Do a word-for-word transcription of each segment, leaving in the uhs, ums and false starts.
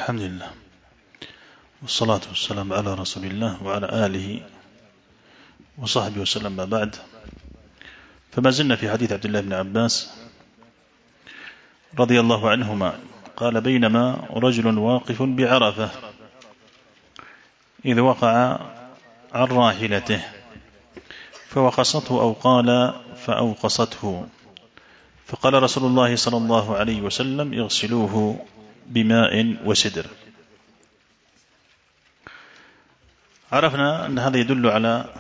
الحمد لله والصلاة والسلام على رسول الله وعلى آله وصحبه وسلم. ما بعد، فما زلنا في حديث عبد الله بن عباس رضي الله عنهما قال: بينما رجل واقف بعرفة إذ وقع عن راحلته فوقصته أو قال فأوقصته، فقال رسول الله صلى الله عليه وسلم: اغسلوه بماء وسدر. عرفنا أن هذا يدل على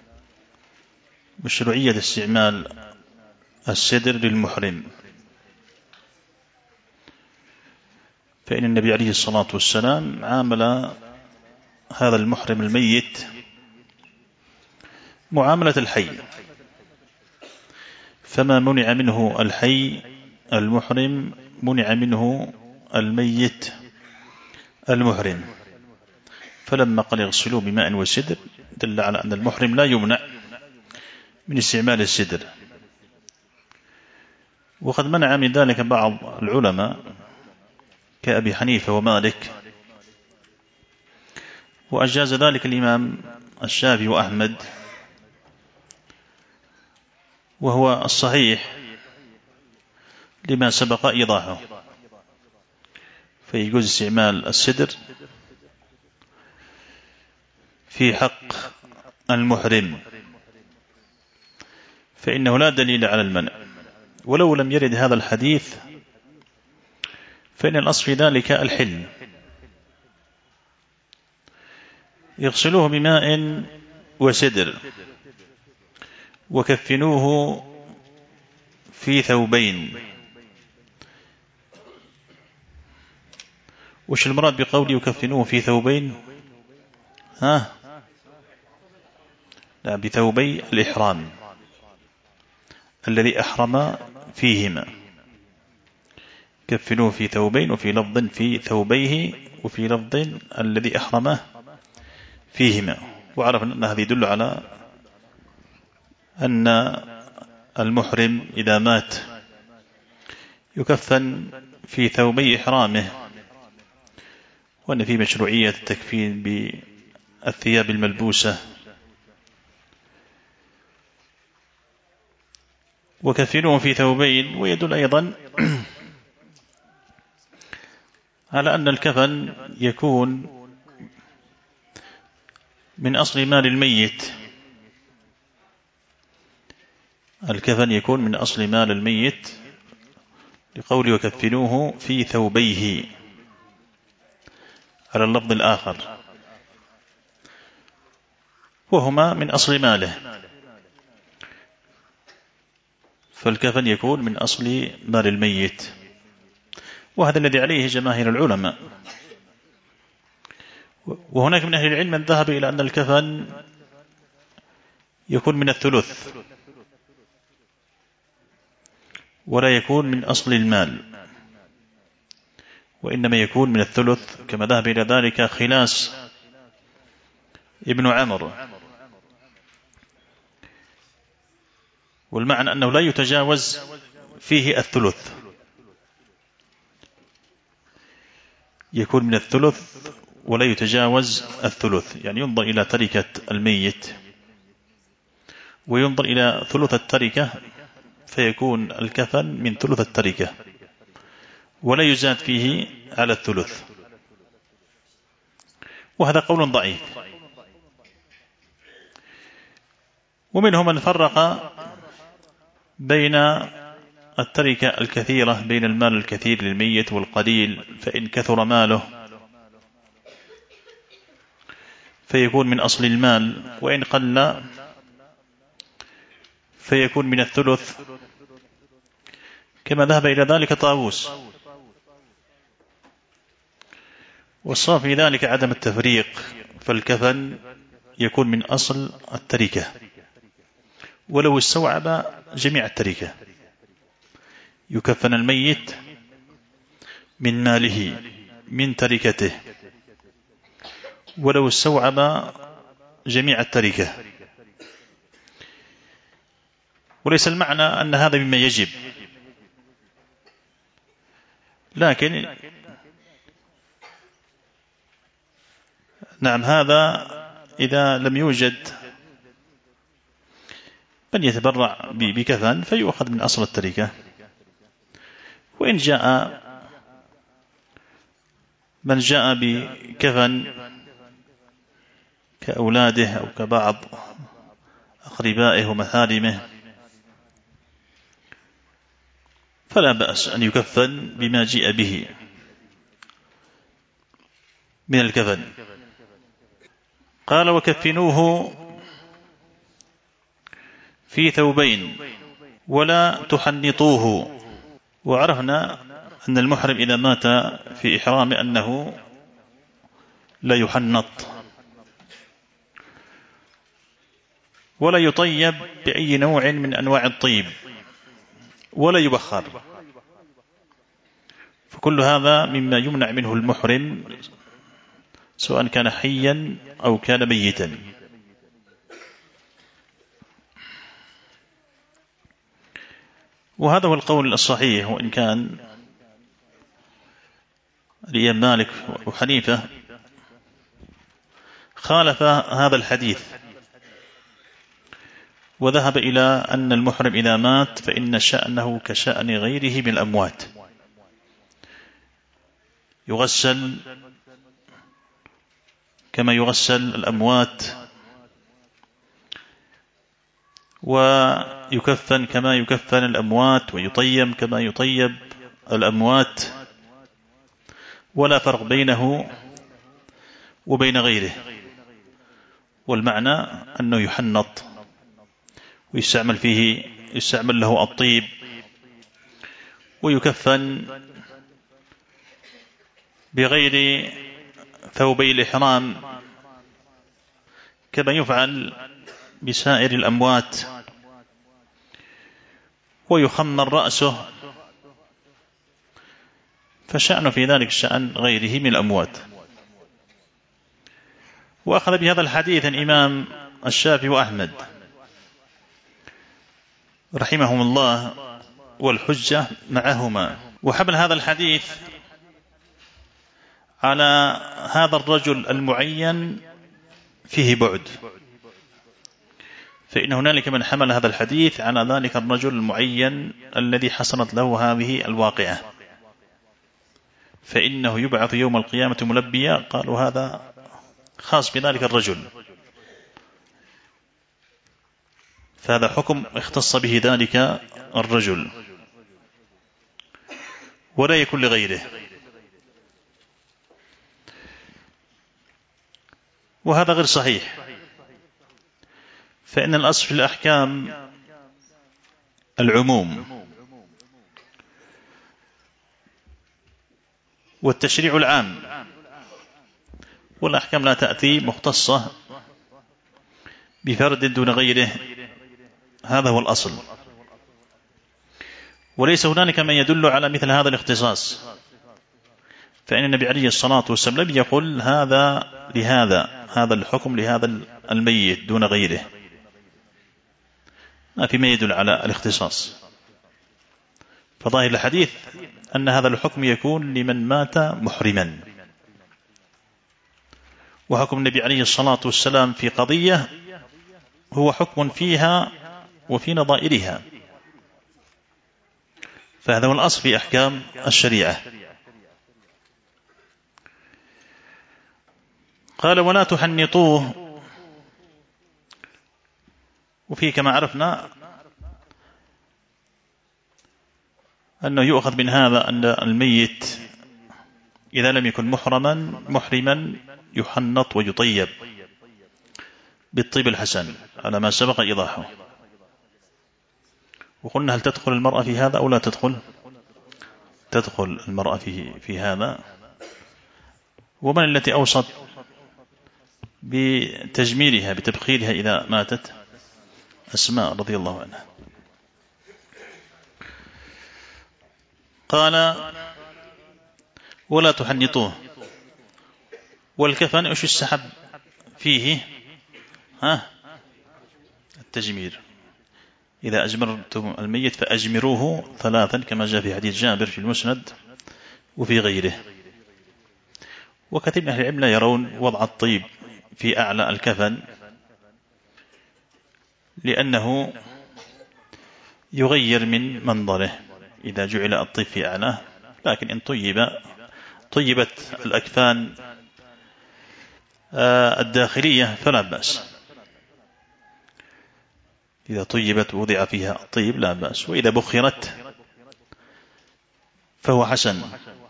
مشروعية استعمال السدر للمحرم، فإن النبي عليه الصلاة والسلام عامل هذا المحرم الميت معاملة الحي، فما منع منه الحي المحرم منع منه الميت المحرم. فلما قال يغسلوه بماء وسدر دل على أن المحرم لا يمنع من استعمال السدر. وقد منع من ذلك بعض العلماء كأبي حنيفة ومالك، وأجاز ذلك الإمام الشافعي وأحمد، وهو الصحيح لما سبق إيضاحه. فيجوز استعمال السدر في حق المحرم، فإنه لا دليل على المنع، ولو لم يرد هذا الحديث فإن الأصل في ذلك الحل. يغسلوه بماء وسدر وكفنوه في ثوبين. وش المراد بقول يكفنوه في ثوبين؟ ها لا، بثوبي الإحرام الذي أحرم فيهما. كفنوه في ثوبين، وفي لفظ في ثوبيه، وفي لفظ الذي أحرمه فيهما. وعرفنا أن هذا يدل على أن المحرم إذا مات يكفن في ثوبي إحرامه، وأن في مشروعية التكفين بالثياب الملبوسة. وكفنوه في ثوبين، ويدل أيضا على أن الكفن يكون من أصل مال الميت. الكفن يكون من أصل مال الميت لقول وكفنوه في ثوبيه على اللفظ الآخر، وهما من أصل ماله. فالكفن يكون من أصل مال الميت، وهذا الذي عليه جماهير العلماء. وهناك من أهل العلم من ذهب إلى أن الكفن يكون من الثلث ولا يكون من أصل المال، وإنما يكون من الثلث، كما ذهب إلى ذلك خلاس ابن عمرو. والمعنى أنه لا يتجاوز فيه الثلث، يكون من الثلث ولا يتجاوز الثلث. يعني ينظر إلى تركة الميت وينظر إلى ثلث التركة، فيكون الكفن من ثلث التركة ولا يزاد فيه على الثلث. وهذا قول ضعيف. ومنهم من فرق بين التركة الكثيرة، بين المال الكثير للميت والقليل، فإن كثر ماله فيكون من أصل المال، وإن قل فيكون من الثلث، كما ذهب إلى ذلك طاووس. والصواب في ذلك عدم التفريق، فالكفن يكون من أصل التركة ولو استوعب جميع التركة. يكفن الميت من ماله من تركته ولو استوعب جميع التركة. وليس المعنى أن هذا مما يجب، لكن نعم، هذا إذا لم يوجد من يتبرع بكفن فيؤخذ من أصل التركة. وإن جاء من جاء بكفن كأولاده أو كبعض أقربائه ومحارمه فلا بأس أن يكفن بما جاء به من الكفن. قال: وكفنوه في ثوبين ولا تحنطوه. وعرفنا أن المحرم إذا مات في إحرام أنه لا يحنط ولا يطيب بأي نوع من أنواع الطيب ولا يبخر، فكل هذا مما يمنع منه المحرم سواء كان حيا أو كان ميتا. وهذا هو القول الصحيح، وإن كان الإمام مالك وحنيفة خالف هذا الحديث وذهب إلى أن المحرم إذا مات فإن شأنه كشأن غيره من الأموات، يغسل كما يغسل الأموات ويكفن كما يكفن الأموات ويطيب كما يطيب الأموات، ولا فرق بينه وبين غيره. والمعنى أنه يحنط ويستعمل فيه يستعمل له الطيب ويكفن بغير ثوبي الإحرام كما يفعل بسائر الأموات، ويخمر رأسه، فشأنه في ذلك شأن غيره من الأموات. وأخذ بهذا الحديث الإمام الشافعي وأحمد رحمهم الله والحجة معهما. وحمل هذا الحديث على هذا الرجل المعين فيه بعد، فإن هنالك من حمل هذا الحديث على ذلك الرجل المعين الذي حصلت له هذه الواقعة، فإنه يبعث يوم القيامة ملبيا. قالوا هذا خاص بذلك الرجل، فهذا حكم اختص به ذلك الرجل ولا يكون لغيره. وهذا غير صحيح، فإن الأصل في الأحكام العموم والتشريع العام، والأحكام لا تأتي مختصة بفرد دون غيره، هذا هو الأصل. وليس هنالك من يدل على مثل هذا الاختصاص، فإن النبي عليه الصلاة والسلام لم يقل هذا لهذا هذا الحكم لهذا الميت دون غيره، ما في ما يدل على الاختصاص. فظاهر الحديث أن هذا الحكم يكون لمن مات محرما، وحكم النبي عليه الصلاة والسلام في قضية هو حكم فيها وفي نظائرها، فهذا هو الأصل في أحكام الشريعة. قال: ولا تحنطوه. وفيه كما عرفنا أنه يؤخذ من هذا أن الميت إذا لم يكن محرما محرما يحنط ويطيب بالطيب الحسن على ما سبق إيضاحه. وقلنا هل تدخل المرأة في هذا أو لا تدخل؟ تدخل المرأة في, في هذا. ومن التي أوصت بتجميلها بتبخيرها إذا ماتت؟ أسماء رضي الله عنها. قال: ولا تحنطوه. والكفن ايش السحب فيه؟ ها التجمير. إذا أجمرتم الميت فأجمروه ثلاثا كما جاء في حديث جابر في المسند وفي غيره. وكثير من أهل العلم لا يرون وضع الطيب في أعلى الكفن، لأنه يغير من منظره إذا جعل الطيب في أعلاه. لكن إن طيب طيبت الأكفان الداخلية فلا بأس، إذا طيبت ووضع فيها الطيب لا بأس، وإذا بخرت فهو حسن.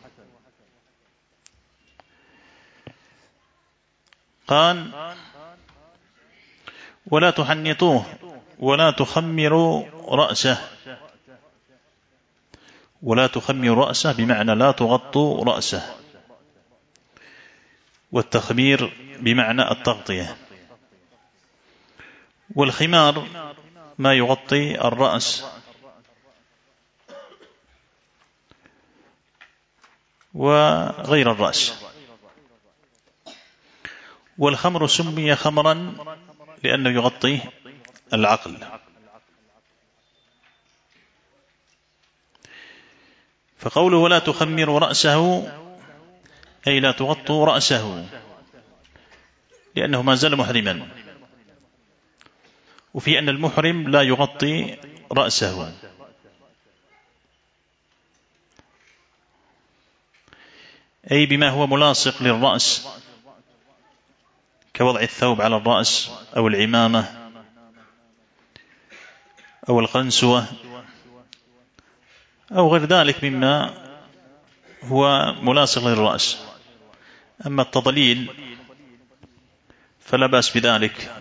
قال: ولا تحنطوه ولا تخمروا رأسه. ولا تخمروا رأسه بمعنى لا تغطوا رأسه، والتخمير بمعنى التغطية. والخمار ما يغطي الرأس، وغير الرأس. والخمر سمي خمرا لأنه يغطي العقل. فقوله ولا تخمروا رأسه أي لا تغطوا رأسه، لأنه ما زال محرما. وفي أن المحرم لا يغطي رأسه، أي بما هو ملاصق للرأس، كوضع الثوب على الرأس أو العمامة أو القنسوة أو غير ذلك مما هو ملاصق للرأس. أما التضليل فلا بأس بذلك،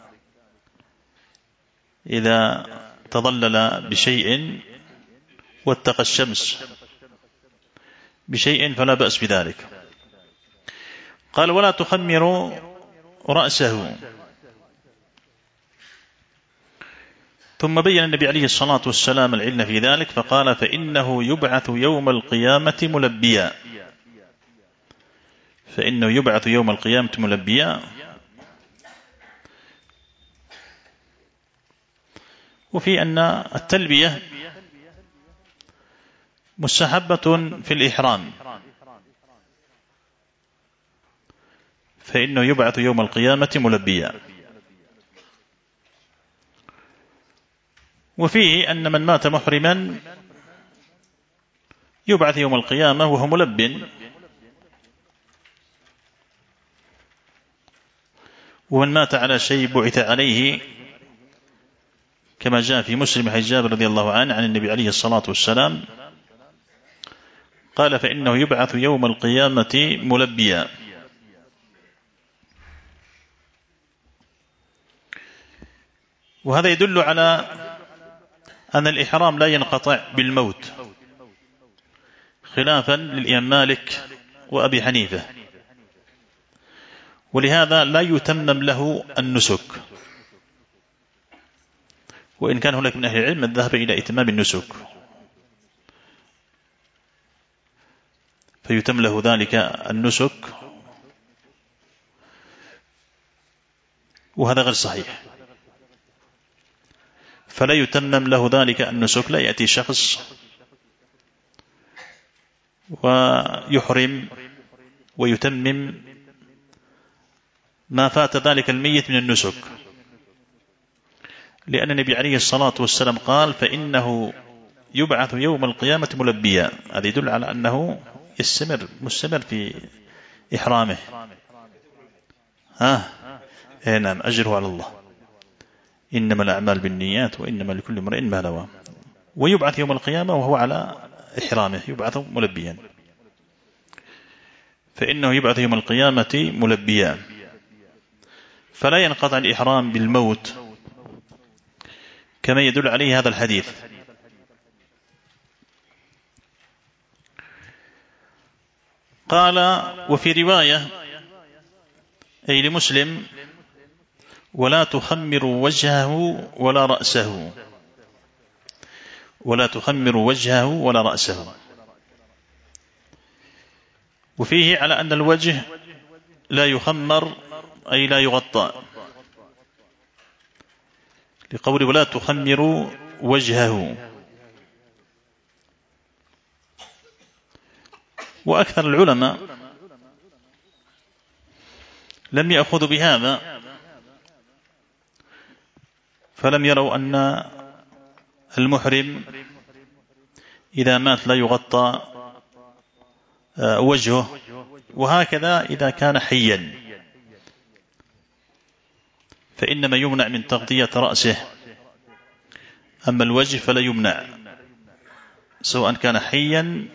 إذا تضلل بشيء واتقى الشمس بشيء فلا بأس بذلك. قال: ولا تخمروا رأسه. ثم بين النبي عليه الصلاة والسلام العلة في ذلك فقال: فإنه يبعث يوم القيامة ملبيا. فإنه يبعث يوم القيامة ملبيا. وفي أن التلبية مستحبة في الإحرام، فإنه يبعث يوم القيامة ملبيا. وفيه أن من مات محرما يبعث يوم القيامة وهو ملب، ومن مات على شيء بعث عليه، كما جاء في مسلم حديث جابر رضي الله عنه عن النبي عليه الصلاة والسلام قال: فإنه يبعث يوم القيامة ملبيا. وهذا يدل على أن الإحرام لا ينقطع بالموت، خلافا للإمام مالك وأبي حنيفة. ولهذا لا يتمم له النسك، وإن كان هناك من أهل العلم من ذهب إلى إتمام النسك فيتم له ذلك النسك، وهذا غير صحيح. فلا يتمم له ذلك النسك، لا يأتي شخص ويحرم ويتمم ما فات ذلك الميت من النسك، لأن النبي عليه الصلاة والسلام قال: فإنه يبعث يوم القيامة ملبيا. هذا يدل على أنه يستمر مستمر في إحرامه. ها إيه نعم، أجره على الله، إنما الأعمال بالنيات وإنما لكل امرئ ما نوى. ويبعث يوم القيامة وهو على إحرامه، يبعث ملبيا. فإنه يبعث يوم القيامة ملبيا، فلا ينقطع الإحرام بالموت كما يدل عليه هذا الحديث. قال: وفي رواية أي لمسلم: ولا تخمروا وجهه ولا رأسه. ولا تخمروا وجهه ولا رأسه. وفيه على أن الوجه لا يخمر أي لا يغطى، لقوله ولا تخمروا وجهه. وأكثر العلماء لم يأخذوا بهذا، فلم يروا أن المحرم إذا مات لا يغطى وجهه، وهكذا إذا كان حيا فإنما يمنع من تغطية رأسه، أما الوجه فلا يمنع سواء كان حيا،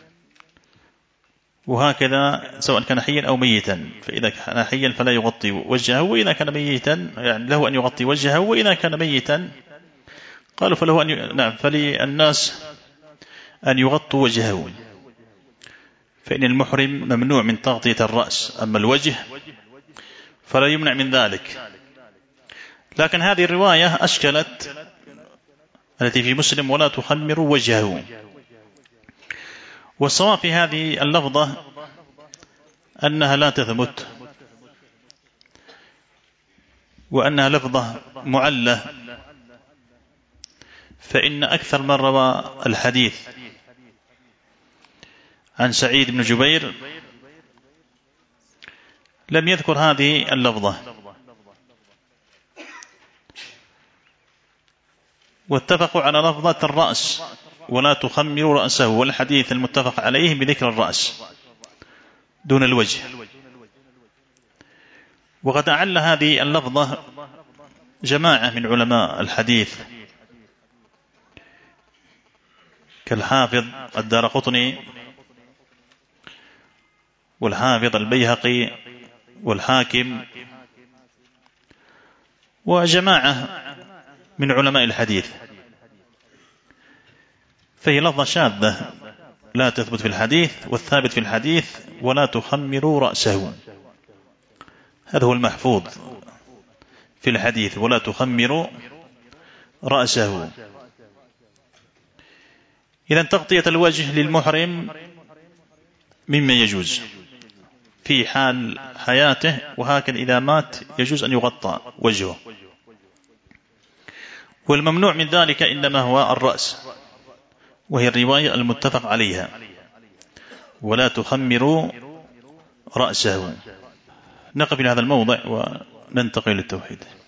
وهكذا سواء كان حيا أو ميتا، فإذا كان حيا فلا يغطي وجهه، وإذا كان ميتا يعني له أن يغطي وجهه، وإذا كان ميتا قالوا فله أن ي... نعم فللناس أن يغطوا وجهه، فإن المحرم ممنوع من تغطية الرأس، أما الوجه فلا يمنع من ذلك. لكن هذه الرواية أشكلت التي في مسلم ولا تخمر وجهه، والصواب في هذه اللفظة أنها لا تثبت، وأنها لفظة معلة، فإن أكثر من روى الحديث عن سعيد بن جبير لم يذكر هذه اللفظة، واتفقوا على لفظة الرأس ولا تخمر رأسه، والحديث المتفق عليه بذكر الرأس دون الوجه. وقد أعل هذه اللفظة جماعة من علماء الحديث كالحافظ الدارقطني والحافظ البيهقي والحاكم وجماعة من علماء الحديث، فهي لفظة شاذة لا تثبت في الحديث، والثابت في الحديث ولا تخمروا رأسه، هذا هو المحفوظ في الحديث ولا تخمروا رأسه. إذن تغطية الوجه للمحرم مما يجوز في حال حياته، وهكذا إذا مات يجوز أن يغطى وجهه، والممنوع من ذلك إنما هو الرأس، وهي الرواية المتفق عليها ولا تخمروا رأسه. نقف في هذا الموضع وننتقل للتوحيد.